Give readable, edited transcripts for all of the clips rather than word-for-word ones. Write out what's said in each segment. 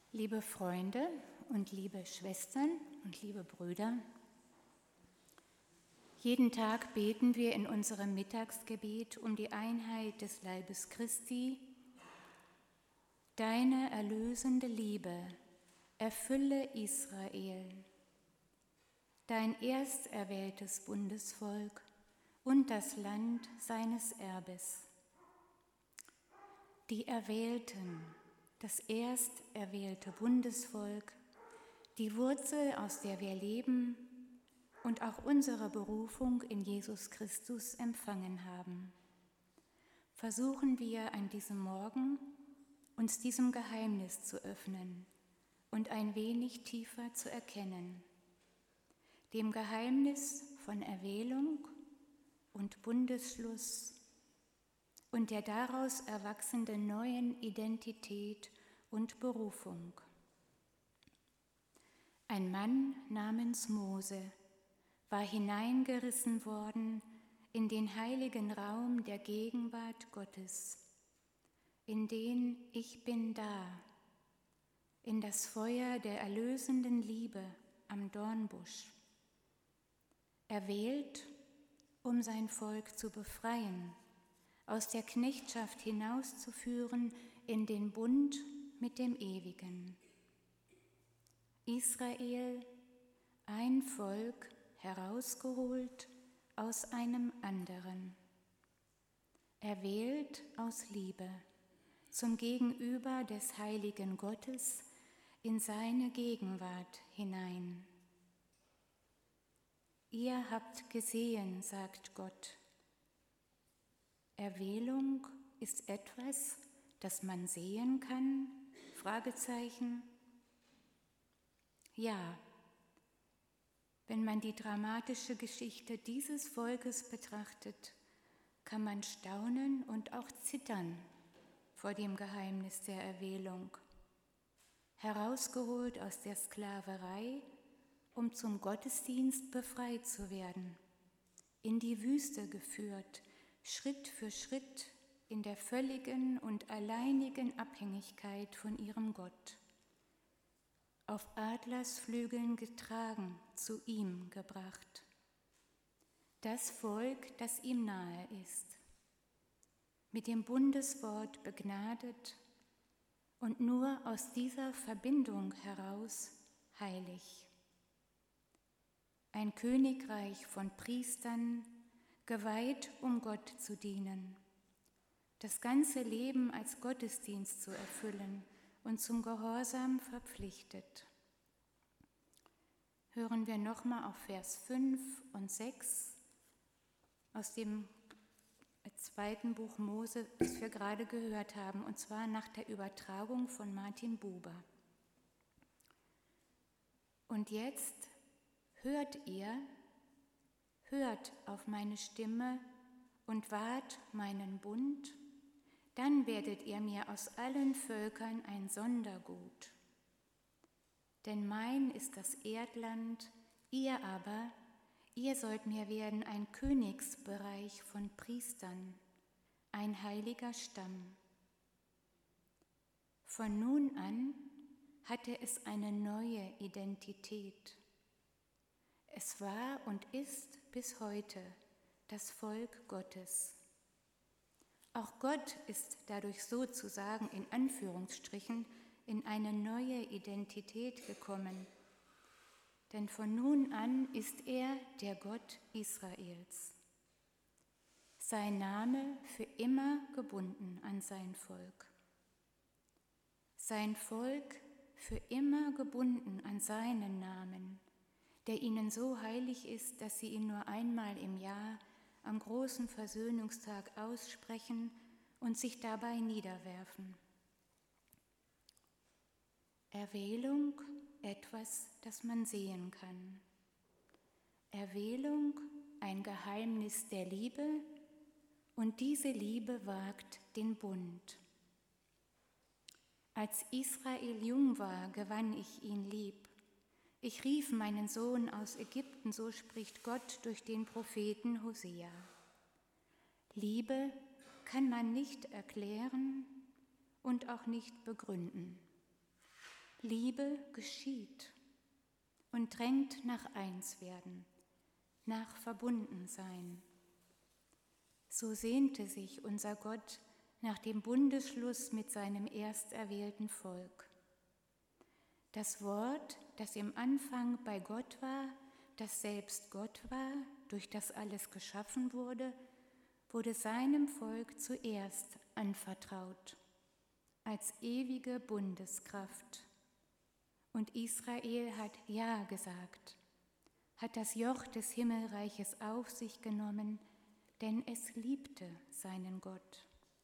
Liebe Freunde und liebe Schwestern und liebe Brüder, jeden Tag beten wir in unserem Mittagsgebet um die Einheit des Leibes Christi. Deine erlösende Liebe erfülle Israel, dein ersterwähltes Bundesvolk und das Land seines Erbes. Die Erwählten, das ersterwählte Bundesvolk, die Wurzel, aus der wir leben und auch unsere Berufung in Jesus Christus empfangen haben. Versuchen wir an diesem Morgen, uns diesem Geheimnis zu öffnen und ein wenig tiefer zu erkennen, dem Geheimnis von Erwählung und Bundesschluss und der daraus erwachsenden neuen Identität und Berufung. Ein Mann namens Mose war hineingerissen worden in den heiligen Raum der Gegenwart Gottes, in den Ich bin da, in das Feuer der erlösenden Liebe am Dornbusch, erwählt, um sein Volk zu befreien, aus der Knechtschaft hinauszuführen in den Bund mit dem Ewigen. Israel, ein Volk, herausgeholt aus einem anderen, erwählt aus Liebe zum Gegenüber des heiligen Gottes in seine Gegenwart hinein. Ihr habt gesehen, sagt Gott. Erwählung ist etwas, das man sehen kann? Fragezeichen. Ja, wenn man die dramatische Geschichte dieses Volkes betrachtet, kann man staunen und auch zittern vor dem Geheimnis der Erwählung. Herausgeholt aus der Sklaverei, um zum Gottesdienst befreit zu werden, in die Wüste geführt, Schritt für Schritt in der völligen und alleinigen Abhängigkeit von ihrem Gott. Auf Adlersflügeln getragen, zu ihm gebracht. Das Volk, das ihm nahe ist, mit dem Bundeswort begnadet und nur aus dieser Verbindung heraus heilig. Ein Königreich von Priestern, geweiht, um Gott zu dienen, das ganze Leben als Gottesdienst zu erfüllen und zum Gehorsam verpflichtet. Hören wir nochmal auf Vers 5 und 6 aus dem zweiten Buch Mose, das wir gerade gehört haben, und zwar nach der Übertragung von Martin Buber. Und jetzt hört auf meine Stimme und wahrt meinen Bund, dann werdet ihr mir aus allen Völkern ein Sondergut. Denn mein ist das Erdland, ihr sollt mir werden ein Königsbereich von Priestern, ein heiliger Stamm. Von nun an hatte es eine neue Identität. Es war und ist bis heute das Volk Gottes. Auch Gott ist dadurch sozusagen in Anführungsstrichen in eine neue Identität gekommen. Denn von nun an ist er der Gott Israels. Sein Name für immer gebunden an sein Volk. Sein Volk für immer gebunden an seinen Namen, der ihnen so heilig ist, dass sie ihn nur einmal im Jahr am großen Versöhnungstag aussprechen und sich dabei niederwerfen. Erwählung, etwas, das man sehen kann. Erwählung, ein Geheimnis der Liebe, und diese Liebe wagt den Bund. Als Israel jung war, gewann ich ihn lieb. Ich rief meinen Sohn aus Ägypten, so spricht Gott durch den Propheten Hosea. Liebe kann man nicht erklären und auch nicht begründen. Liebe geschieht und drängt nach Einswerden, nach Verbundensein. So sehnte sich unser Gott nach dem Bundesschluss mit seinem ersterwählten Volk. Das Wort, das im Anfang bei Gott war, das selbst Gott war, durch das alles geschaffen wurde, wurde seinem Volk zuerst anvertraut, als ewige Bundeskraft. Und Israel hat Ja gesagt, hat das Joch des Himmelreiches auf sich genommen, denn es liebte seinen Gott.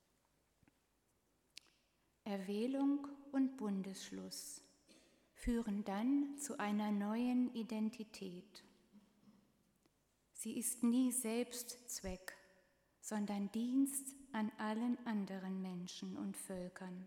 Erwählung und Bundesschluss führen dann zu einer neuen Identität. Sie ist nie Selbstzweck, sondern Dienst an allen anderen Menschen und Völkern.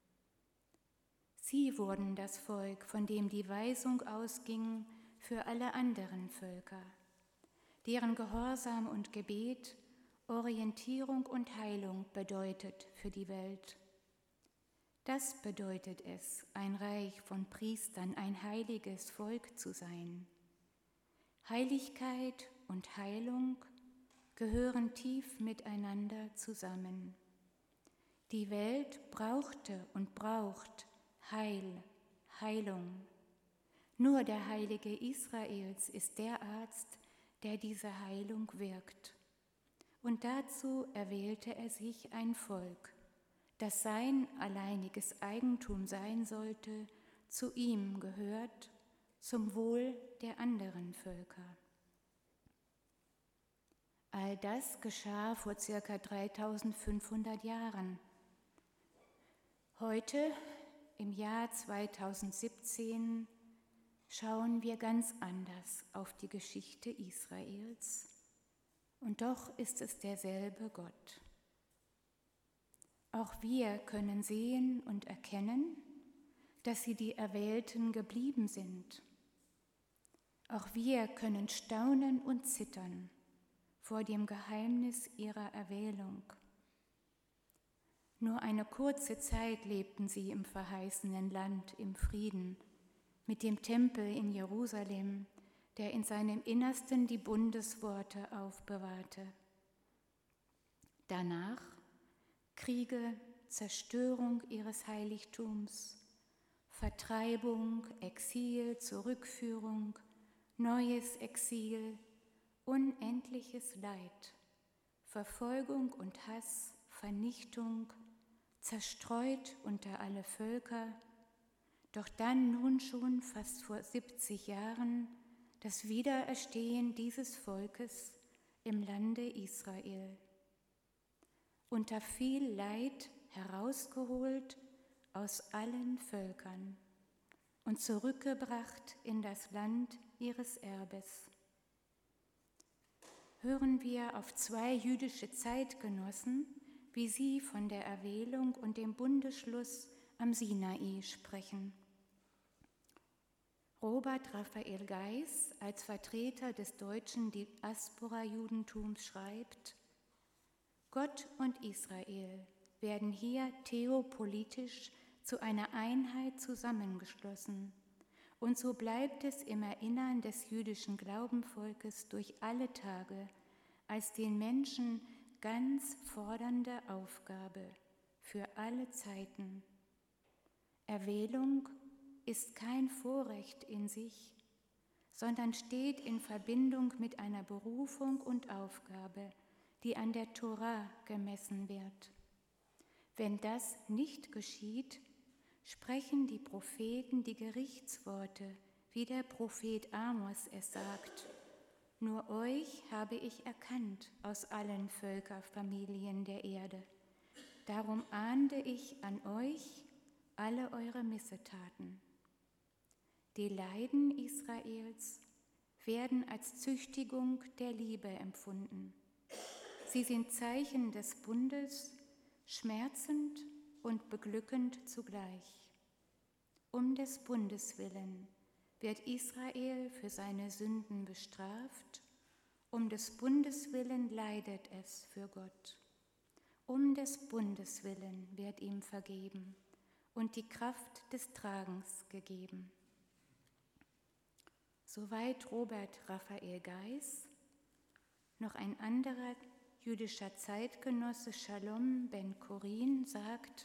Sie wurden das Volk, von dem die Weisung ausging für alle anderen Völker, deren Gehorsam und Gebet Orientierung und Heilung bedeutet für die Welt. Das bedeutet es, ein Reich von Priestern, ein heiliges Volk zu sein. Heiligkeit und Heilung gehören tief miteinander zusammen. Die Welt brauchte und braucht Heilung. Nur der Heilige Israels ist der Arzt, der diese Heilung wirkt. Und dazu erwählte er sich ein Volk, das sein alleiniges Eigentum sein sollte, zu ihm gehört, zum Wohl der anderen Völker. All das geschah vor ca. 3500 Jahren. Heute, im Jahr 2017, schauen wir ganz anders auf die Geschichte Israels. Und doch ist es derselbe Gott. Auch wir können sehen und erkennen, dass sie die Erwählten geblieben sind. Auch wir können staunen und zittern vor dem Geheimnis ihrer Erwählung. Nur eine kurze Zeit lebten sie im verheißenen Land im Frieden mit dem Tempel in Jerusalem, der in seinem Innersten die Bundesworte aufbewahrte. Danach Kriege, Zerstörung ihres Heiligtums, Vertreibung, Exil, Zurückführung, neues Exil, unendliches Leid, Verfolgung und Hass, Vernichtung, zerstreut unter alle Völker, doch dann nun schon fast vor 70 Jahren das Wiedererstehen dieses Volkes im Lande Israel. Unter viel Leid herausgeholt aus allen Völkern und zurückgebracht in das Land ihres Erbes. Hören wir auf zwei jüdische Zeitgenossen, wie sie von der Erwählung und dem Bundesschluss am Sinai sprechen. Robert Raphael Geis als Vertreter des deutschen Diaspora-Judentums schreibt: Gott und Israel werden hier theopolitisch zu einer Einheit zusammengeschlossen. Und so bleibt es im Erinnern des jüdischen Glaubenvolkes durch alle Tage als den Menschen ganz fordernde Aufgabe für alle Zeiten. Erwählung ist kein Vorrecht in sich, sondern steht in Verbindung mit einer Berufung und Aufgabe, die an der Tora gemessen wird. Wenn das nicht geschieht, sprechen die Propheten die Gerichtsworte, wie der Prophet Amos es sagt: Nur euch habe ich erkannt aus allen Völkerfamilien der Erde. Darum ahnde ich an euch alle eure Missetaten. Die Leiden Israels werden als Züchtigung der Liebe empfunden. Sie sind Zeichen des Bundes, schmerzend und beglückend zugleich. Um des Bundes willen wird Israel für seine Sünden bestraft, um des Bundes willen leidet es für Gott. Um des Bundes willen wird ihm vergeben, und die Kraft des Tragens gegeben. Soweit Robert Raphael Geis. Noch ein anderer jüdischer Zeitgenosse, Shalom ben Chorin, sagt: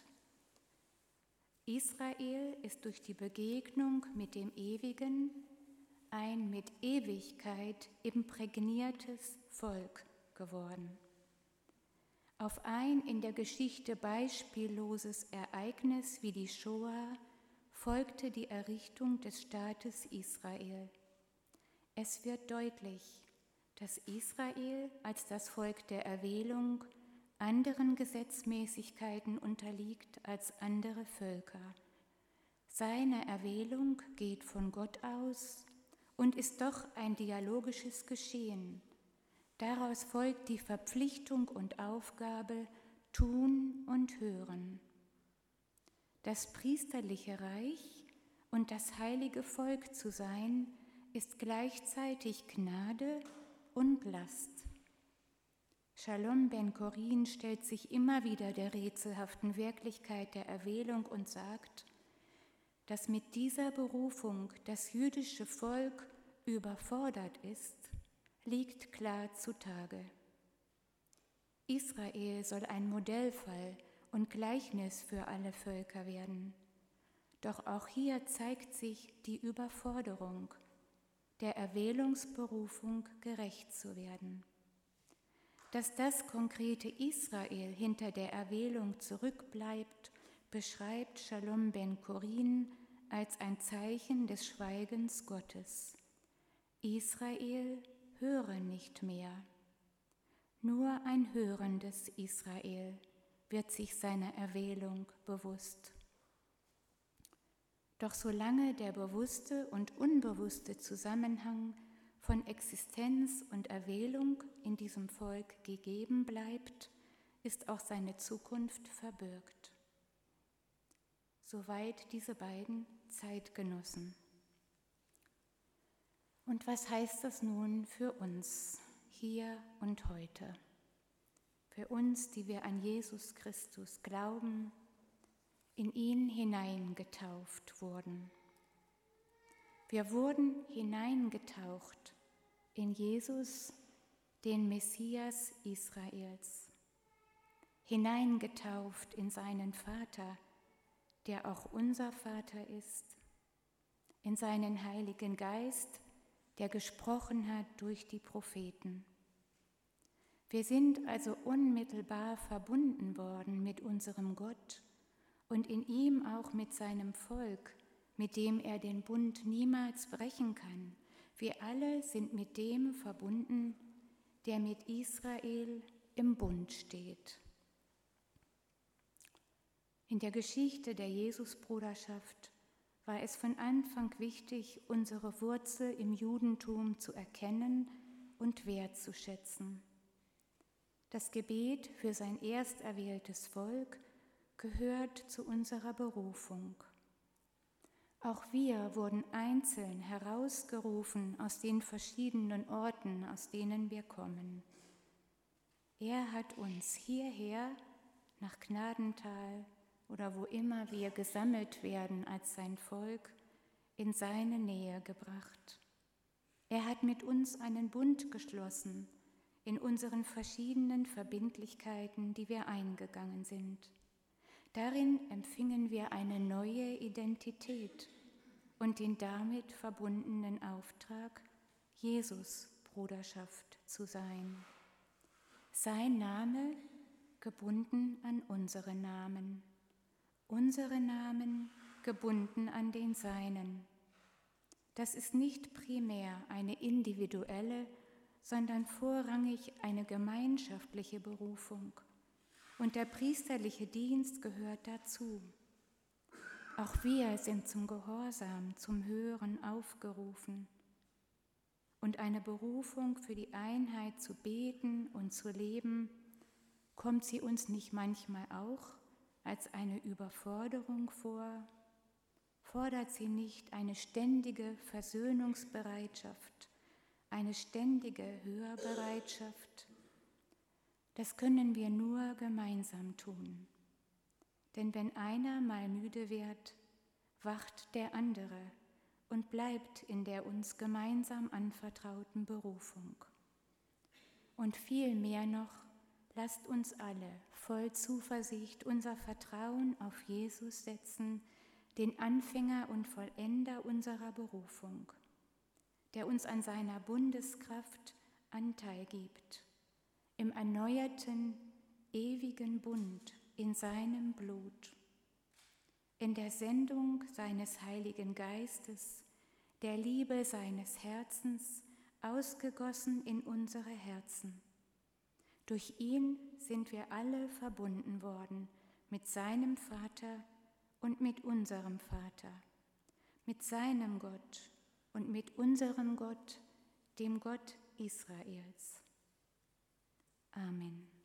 Israel ist durch die Begegnung mit dem Ewigen ein mit Ewigkeit imprägniertes Volk geworden. Auf ein in der Geschichte beispielloses Ereignis wie die Shoah folgte die Errichtung des Staates Israel. Es wird deutlich, dass Israel als das Volk der Erwählung anderen Gesetzmäßigkeiten unterliegt als andere Völker. Seine Erwählung geht von Gott aus und ist doch ein dialogisches Geschehen. Daraus folgt die Verpflichtung und Aufgabe, tun und hören. Das priesterliche Reich und das heilige Volk zu sein, ist gleichzeitig Gnade und Last. Shalom ben Chorin stellt sich immer wieder der rätselhaften Wirklichkeit der Erwählung und sagt, dass mit dieser Berufung das jüdische Volk überfordert ist, liegt klar zutage. Israel soll ein Modellfall und Gleichnis für alle Völker werden. Doch auch hier zeigt sich die Überforderung, der Erwählungsberufung gerecht zu werden. Dass das konkrete Israel hinter der Erwählung zurückbleibt, beschreibt Shalom ben Chorin als ein Zeichen des Schweigens Gottes. Israel höre nicht mehr. Nur ein hörendes Israel wird sich seiner Erwählung bewusst. Doch solange der bewusste und unbewusste Zusammenhang von Existenz und Erwählung in diesem Volk gegeben bleibt, ist auch seine Zukunft verbürgt. Soweit diese beiden Zeitgenossen. Und was heißt das nun für uns, hier und heute? Für uns, die wir an Jesus Christus glauben, in ihn hineingetauft wurden. Wir wurden hineingetaucht in Jesus, den Messias Israels, hineingetauft in seinen Vater, der auch unser Vater ist, in seinen Heiligen Geist, der gesprochen hat durch die Propheten. Wir sind also unmittelbar verbunden worden mit unserem Gott und in ihm auch mit seinem Volk, mit dem er den Bund niemals brechen kann. Wir alle sind mit dem verbunden, der mit Israel im Bund steht. In der Geschichte der Jesusbruderschaft war es von Anfang wichtig, unsere Wurzel im Judentum zu erkennen und wertzuschätzen. Das Gebet für sein ersterwähltes Volk gehört zu unserer Berufung. Auch wir wurden einzeln herausgerufen aus den verschiedenen Orten, aus denen wir kommen. Er hat uns hierher nach Gnadental oder wo immer wir gesammelt werden als sein Volk, in seine Nähe gebracht. Er hat mit uns einen Bund geschlossen in unseren verschiedenen Verbindlichkeiten, die wir eingegangen sind. Darin empfingen wir eine neue Identität und den damit verbundenen Auftrag, Jesus-Bruderschaft zu sein. Sein Name gebunden an unsere Namen gebunden an den Seinen. Das ist nicht primär eine individuelle, sondern vorrangig eine gemeinschaftliche Berufung. Und der priesterliche Dienst gehört dazu. Auch wir sind zum Gehorsam, zum Hören aufgerufen. Und eine Berufung für die Einheit zu beten und zu leben, kommt sie uns nicht manchmal auch als eine Überforderung vor? Fordert sie nicht eine ständige Versöhnungsbereitschaft, eine ständige Hörbereitschaft? Das können wir nur gemeinsam tun. Denn wenn einer mal müde wird, wacht der andere und bleibt in der uns gemeinsam anvertrauten Berufung. Und viel mehr noch, lasst uns alle voll Zuversicht unser Vertrauen auf Jesus setzen, den Anfänger und Vollender unserer Berufung, der uns an seiner Bundeskraft Anteil gibt, im erneuerten, ewigen Bund in seinem Blut, in der Sendung seines Heiligen Geistes, der Liebe seines Herzens, ausgegossen in unsere Herzen. Durch ihn sind wir alle verbunden worden mit seinem Vater und mit unserem Vater, mit seinem Gott und mit unserem Gott, dem Gott Israels. Amen.